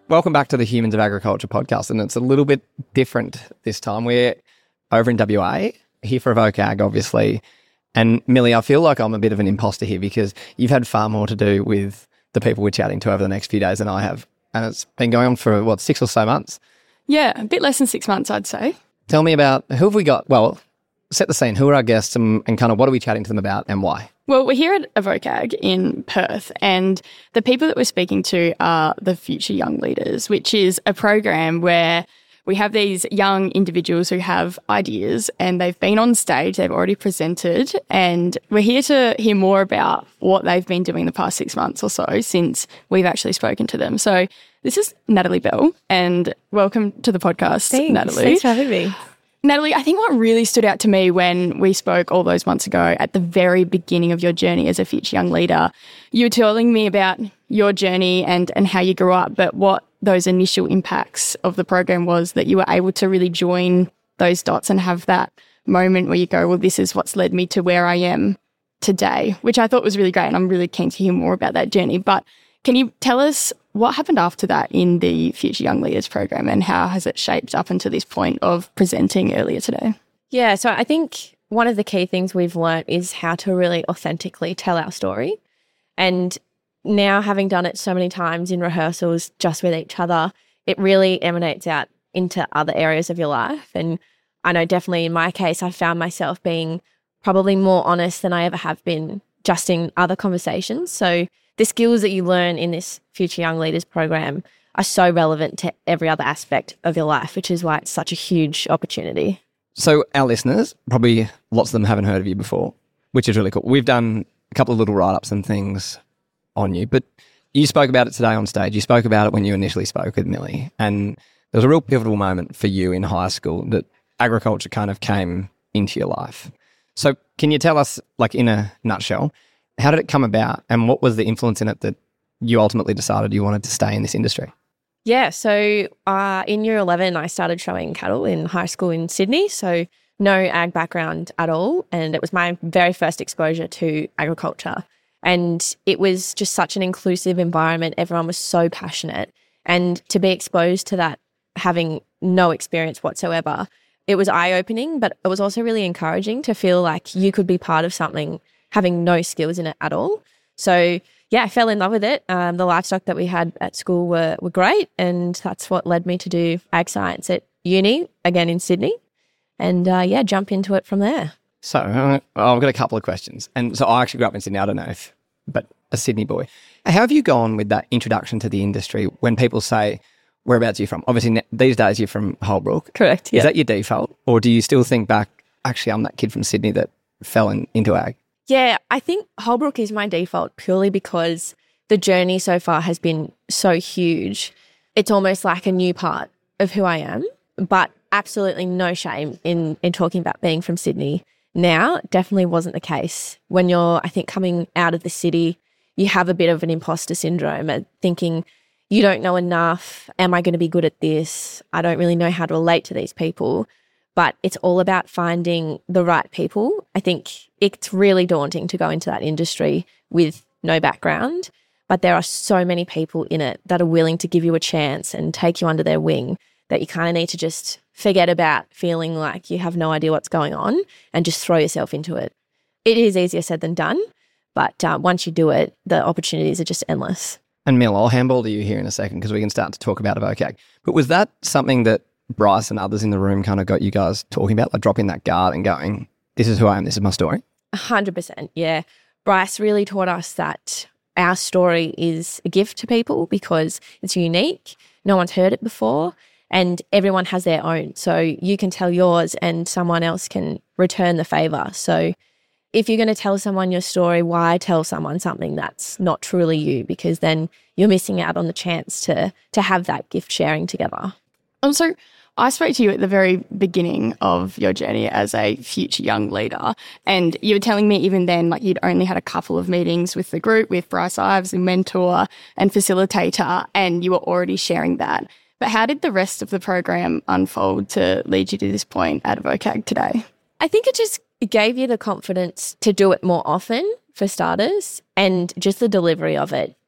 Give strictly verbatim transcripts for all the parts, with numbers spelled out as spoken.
Welcome back to the Humans of Agriculture podcast, and it's a little bit different this time. We're over in W A, here for Evoke Ag, obviously. And Millie, I feel like I'm a bit of an imposter here because you've had far more to do with the people we're chatting to over the next few days than I have. And it's been going on for, what, six or so months? Yeah, a bit less than six months, I'd say. Tell me about, who have we got? Well, set the scene. Who are our guests and, and kind of what are we chatting to them about and why? Well, we're here at Evoke Ag in Perth, and the people that we're speaking to are the Future Young Leaders, which is a program where we have these young individuals who have ideas and they've been on stage, they've already presented, and we're here to hear more about what they've been doing the past six months or so since we've actually spoken to them. So this is Natalie Bell, and welcome to the podcast, Thanks. Natalie. Thanks for having me. Natalie, I think what really stood out to me when we spoke all those months ago at the very beginning of your journey as a Future Young Leader, you were telling me about your journey and, and how you grew up, but what those initial impacts of the program was that you were able to really join those dots and have that moment where you go, well, this is what's led me to where I am today, which I thought was really great. And I'm really keen to hear more about that journey. But can you tell us what happened after that in the Future Young Leaders program and how has it shaped up until this point of presenting earlier today? Yeah, so I think one of the key things we've learnt is how to really authentically tell our story. And now having done it so many times in rehearsals just with each other, it really emanates out into other areas of your life. And I know definitely in my case, I found myself being probably more honest than I ever have been just in other conversations. So the skills that you learn in this Future Young Leaders program are so relevant to every other aspect of your life, which is why it's such a huge opportunity. So our listeners, probably lots of them haven't heard of you before, which is really cool. We've done a couple of little write-ups and things on you, but you spoke about it today on stage. You spoke about it when you initially spoke with Millie, and there was a real pivotal moment for you in high school that agriculture kind of came into your life. So can you tell us, like in a nutshell, how did it come about and what was the influence in it that you ultimately decided you wanted to stay in this industry? Yeah, so uh, in year eleven, I started showing cattle in high school in Sydney, so no ag background at all, and it was my very first exposure to agriculture. And it was just such an inclusive environment. Everyone was so passionate, and to be exposed to that, having no experience whatsoever, it was eye-opening, but it was also really encouraging to feel like you could be part of something having no skills in it at all. So yeah, I fell in love with it. Um, the livestock that we had at school were, were great, and that's what led me to do ag science at uni, again in Sydney, and uh, yeah, jump into it from there. So uh, I've got a couple of questions. And so I actually grew up in Sydney, I don't know if, but a Sydney boy. How have you gone with that introduction to the industry when people say, whereabouts are you from? Obviously these days you're from Holbrook. Correct, yeah. Is that your default? Or do you still think back, actually I'm that kid from Sydney that fell in, into ag? Yeah, I think Holbrook is my default purely because the journey so far has been so huge. It's almost like a new part of who I am, but absolutely no shame in, in talking about being from Sydney. Now, definitely wasn't the case. When you're, I think, coming out of the city, you have a bit of an imposter syndrome and thinking, you don't know enough. Am I going to be good at this? I don't really know how to relate to these people. But it's all about finding the right people. I think it's really daunting to go into that industry with no background, but there are so many people in it that are willing to give you a chance and take you under their wing that you kind of need to just forget about feeling like you have no idea what's going on and just throw yourself into it. It is easier said than done, but uh, once you do it, the opportunities are just endless. And Mill, I'll handball to you here in a second because we can start to talk about Evoke Ag. But was that something that Bryce and others in the room kind of got you guys talking about, like dropping that guard and going, this is who I am, this is my story? A hundred percent, yeah. Bryce really taught us that our story is a gift to people because it's unique. No one's heard it before and everyone has their own. So you can tell yours and someone else can return the favour. So if you're going to tell someone your story, why tell someone something that's not truly you? Because then you're missing out on the chance to to have that gift sharing together. Also, I spoke to you at the very beginning of your journey as a future young leader, and you were telling me even then, like you'd only had a couple of meetings with the group, with Bryce Ives, a mentor and facilitator, and you were already sharing that. But how did the rest of the program unfold to lead you to this point at Evoke Ag today? I think it just gave you the confidence to do it more often, for starters, and just the delivery of it.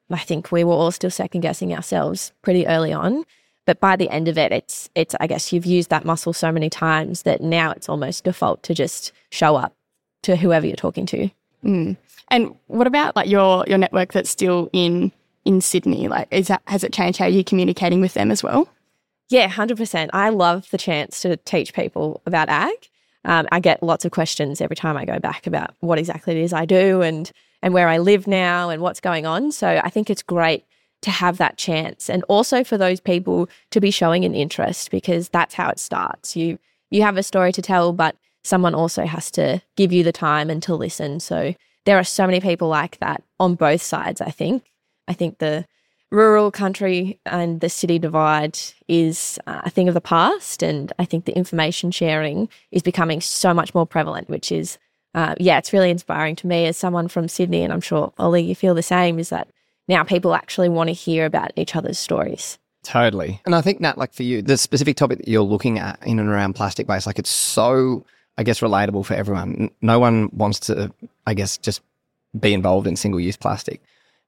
I think we were all still second guessing ourselves pretty early on. But by the end of it, it's, it's I guess you've used that muscle so many times that now it's almost default to just show up to whoever you're talking to. Mm. And what about like your your network that's still in in Sydney? Like, is that, has it changed how you're communicating with them as well? Yeah, one hundred percent. I love the chance to teach people about ag. Um, I get lots of questions every time I go back about what exactly it is I do and and where I live now and what's going on. So I think it's great to have that chance, and also for those people to be showing an interest, because that's how it starts. You you have a story to tell, but someone also has to give you the time and to listen. So there are so many people like that on both sides, I think. I think the rural country and the city divide is uh, a thing of the past, and I think the information sharing is becoming so much more prevalent, which is, uh, yeah, it's really inspiring to me as someone from Sydney, and I'm sure, Ollie, you feel the same, is that now people actually want to hear about each other's stories. Totally. And I think, Nat, like for you, the specific topic that you're looking at in and around plastic waste, like it's so, I guess, relatable for everyone. No one wants to, I guess, just be involved in single-use plastic.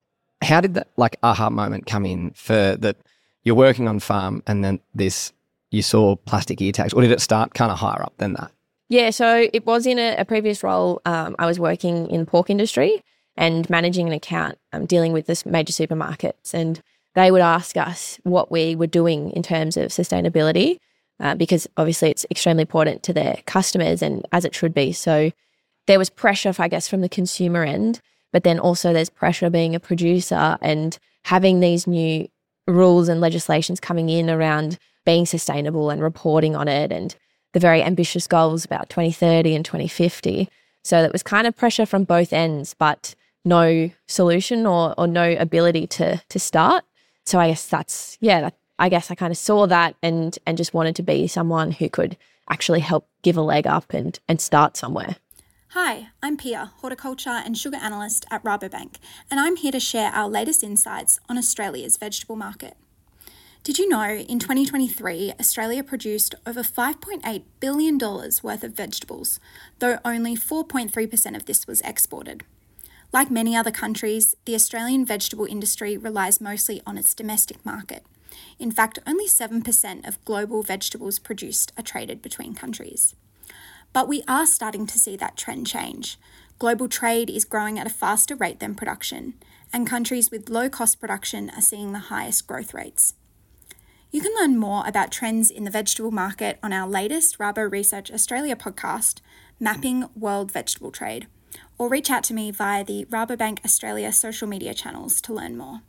How did that, like, aha moment come in for that you're working on farm and then this, you saw plastic ear tags, or did it start kind of higher up than that? Yeah, so it was in a, a previous role. Um, I was working in the pork industry and managing an account, um, dealing with this major supermarkets, and they would ask us what we were doing in terms of sustainability, uh, because obviously it's extremely important to their customers, and as it should be. So there was pressure, I guess, from the consumer end, but then also there's pressure being a producer and having these new rules and legislations coming in around being sustainable and reporting on it, and the very ambitious goals about twenty thirty and twenty fifty. So that was kind of pressure from both ends, but no solution or or no ability to to start. So I guess that's, yeah, that, I guess I kind of saw that and and just wanted to be someone who could actually help give a leg up and and start somewhere. Hi, I'm Pia, horticulture and sugar analyst at Rabobank, and I'm here to share our latest insights on Australia's vegetable market. Did you know in twenty twenty-three, Australia produced over five point eight billion dollars worth of vegetables, though only four point three percent of this was exported. Like many other countries, the Australian vegetable industry relies mostly on its domestic market. In fact, only seven percent of global vegetables produced are traded between countries. But we are starting to see that trend change. Global trade is growing at a faster rate than production, and countries with low-cost production are seeing the highest growth rates. You can learn more about trends in the vegetable market on our latest Rabo Research Australia podcast, Mapping World Vegetable Trade, or reach out to me via the Rabobank Australia social media channels to learn more.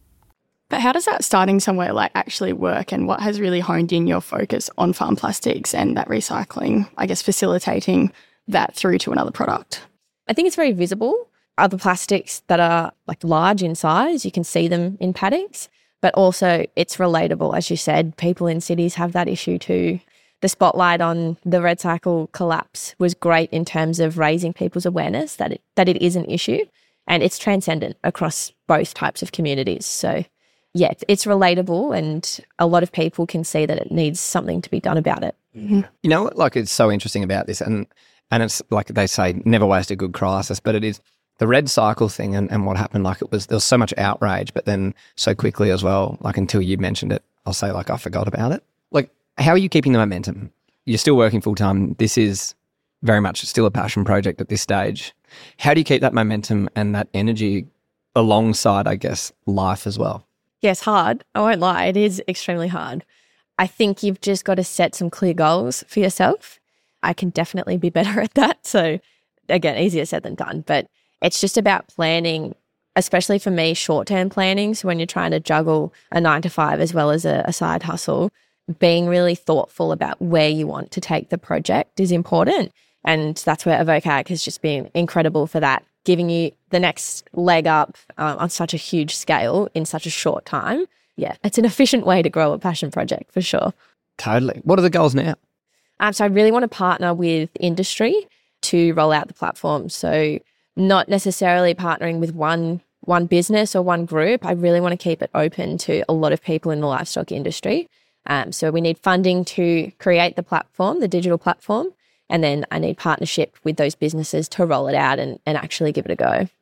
But how does that starting somewhere like actually work, and what has really honed in your focus on farm plastics and that recycling, I guess facilitating that through to another product? I think it's very visible. Other plastics that are like large in size, you can see them in paddocks, but also it's relatable. As you said, people in cities have that issue too. The spotlight on the red cycle collapse was great in terms of raising people's awareness that it, that it is an issue, and it's transcendent across both types of communities. So yeah, it's relatable, and a lot of people can see that it needs something to be done about it. Mm-hmm. You know what, like, it's so interesting about this, and and it's like they say, never waste a good crisis, but it is the red cycle thing and, and what happened, like it was, there was so much outrage, but then so quickly as well, like until you mentioned it, I'll say like I forgot about it. Like, how are you keeping the momentum? You're still working full time. This is very much still a passion project at this stage. How do you keep that momentum and that energy alongside, I guess, life as well? Yeah, it's hard. I won't lie. It is extremely hard. I think you've just got to set some clear goals for yourself. I can definitely be better at that. So again, easier said than done, but it's just about planning, especially for me, short-term planning. So when you're trying to juggle a nine to five as well as a, a side hustle, being really thoughtful about where you want to take the project is important. And that's where Evocag has just been incredible for that, giving you the next leg up um, on such a huge scale in such a short time. Yeah, it's an efficient way to grow a passion project for sure. Totally. What are the goals now? Um, so I really want to partner with industry to roll out the platform. So not necessarily partnering with one one business or one group. I really want to keep it open to a lot of people in the livestock industry. Um, so we need funding to create the platform, the digital platform, and then I need partnership with those businesses to roll it out and, and actually give it a go.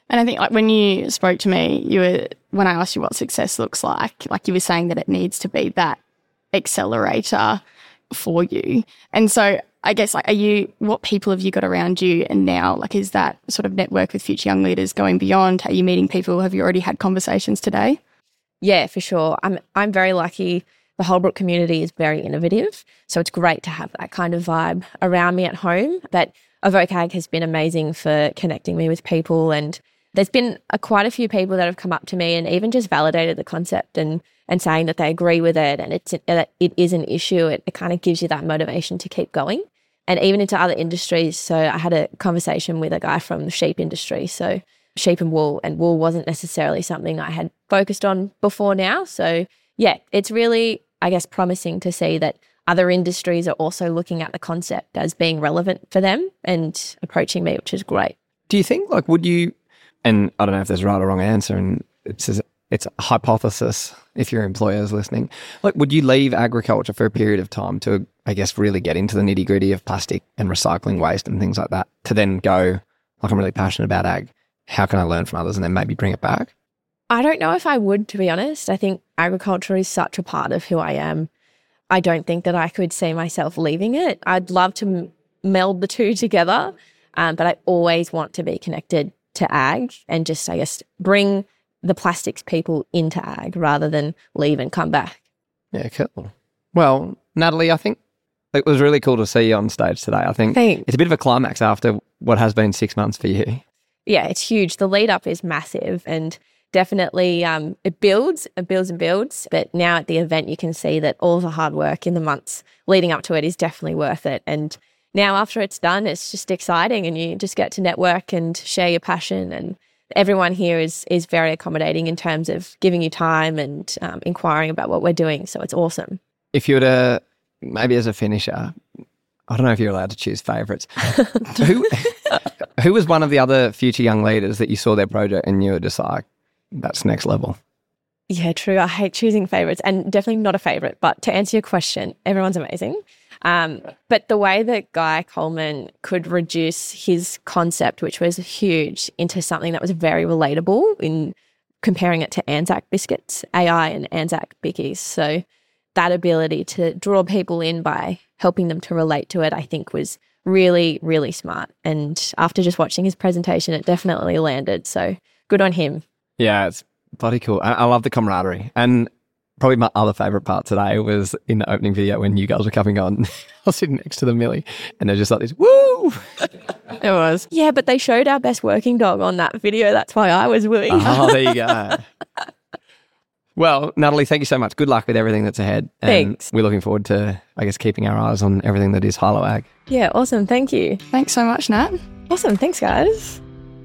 And I think like when you spoke to me, you were when I asked you what success looks like, like you were saying that it needs to be that accelerator for you. And so I guess like are you what people have you got around you and now like is that sort of network with future young leaders going beyond? Are you meeting people? Have you already had conversations today? Yeah, for sure. I'm I'm very lucky. The Holbrook community is very innovative. So it's great to have that kind of vibe around me at home. But Evocag has been amazing for connecting me with people, and there's been a, quite a few people that have come up to me and even just validated the concept and and saying that they agree with it and it's that it is an issue. It, it kind of gives you that motivation to keep going. And even into other industries. So I had a conversation with a guy from the sheep industry. So sheep and wool, and wool wasn't necessarily something I had focused on before now. So yeah, it's really, I guess, promising to see that other industries are also looking at the concept as being relevant for them and approaching me, which is great. Do you think, like, would you, and I don't know if there's a right or wrong answer, and it's a, it's a hypothesis if your employer's listening, like, would you leave agriculture for a period of time to, I guess, really get into the nitty gritty of plastic and recycling waste and things like that to then go, like, I'm really passionate about ag. How can I learn from others and then maybe bring it back? I don't know if I would, to be honest. I think agriculture is such a part of who I am. I don't think that I could see myself leaving it. I'd love to m- meld the two together, um, but I always want to be connected to ag and just, I guess, bring the plastics people into ag rather than leave and come back. Yeah, cool. Well, Natalie, I think it was really cool to see you on stage today. I think Thanks. It's a bit of a climax after what has been six months for you. Yeah, it's huge. The lead up is massive and definitely um, it builds, it builds and builds. But now at the event, you can see that all the hard work in the months leading up to it is definitely worth it. And now after it's done, it's just exciting and you just get to network and share your passion. And everyone here is is very accommodating in terms of giving you time and um, inquiring about what we're doing. So it's awesome. If you were to, maybe as a finisher, I don't know if you're allowed to choose favourites. who, who was one of the other future young leaders that you saw their project and you were just like, that's next level? Yeah, true. I hate choosing favourites and definitely not a favourite. But to answer your question, everyone's amazing. Um, but the way that Guy Coleman could reduce his concept, which was huge, into something that was very relatable in comparing it to Anzac biscuits, A I and Anzac bickies. So that ability to draw people in by helping them to relate to it, I think was really, really smart. And after just watching his presentation, it definitely landed. So good on him. Yeah, it's bloody cool. I, I love the camaraderie. And probably my other favourite part today was in the opening video when you guys were coming on. I was sitting next to the Millie and they're just like this, woo! It was. Yeah, but they showed our best working dog on that video. That's why I was wooing. Oh, there you go. Well, Natalie, thank you so much. Good luck with everything that's ahead. And Thanks. We're looking forward to, I guess, keeping our eyes on everything that is Hilo Ag. Yeah, awesome. Thank you. Thanks so much, Nat. Awesome. Thanks, guys.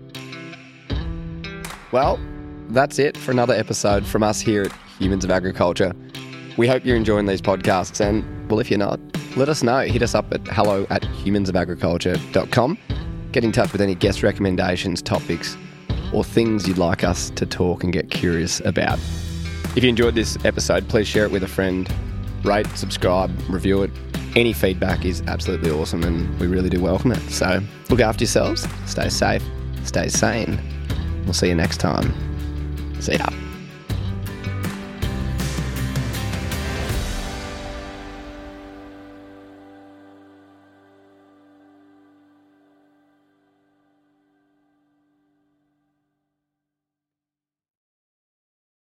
Well, that's it for another episode from us here at Humans of Agriculture. We hope you're enjoying these podcasts, and, well, if you're not, let us know. Hit us up at hello at humans of agriculture dot com. Get in touch with any guest recommendations, topics, or things you'd like us to talk and get curious about. If you enjoyed this episode, please share it with a friend. Rate, subscribe, review it. Any feedback is absolutely awesome, and we really do welcome it. So look after yourselves, stay safe, stay sane. We'll see you next time. See ya.